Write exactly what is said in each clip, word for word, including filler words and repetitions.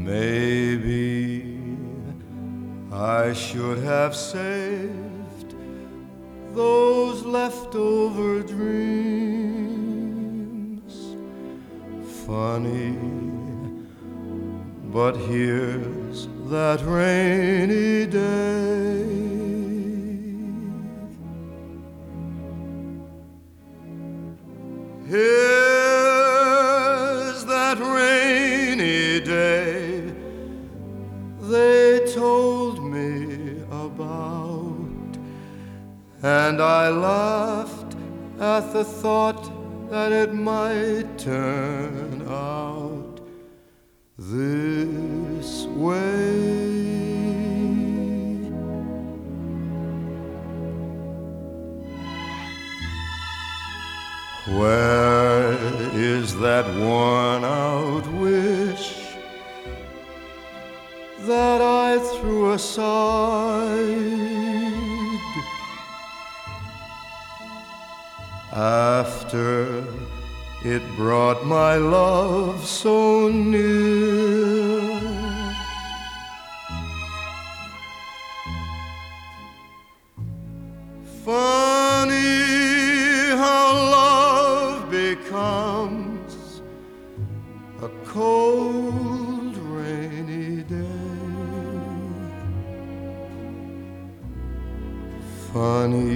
Maybe I should have saved those leftover dreams. Funny, but here's that rainy day. Here's that rainy day they told me about, and I laughed at the thought that it might turn out this way. Where is that worn-out wish that I threw aside after it brought my love so near? Funny how love becomes a cold, rainy day. Funny,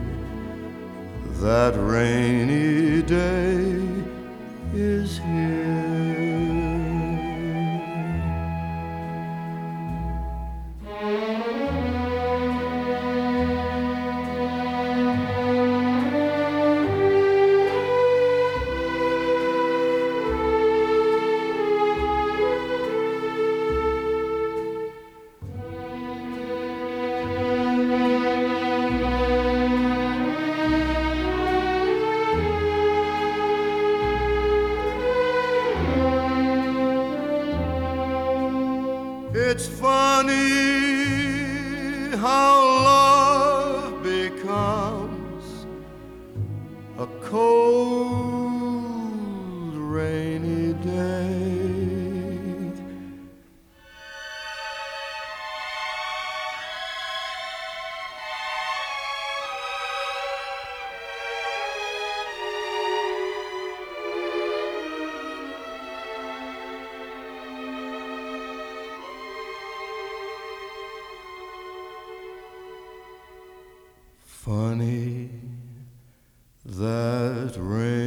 that rainy day is here. It's funny how love becomes a cold, rainy day. Funny, that rain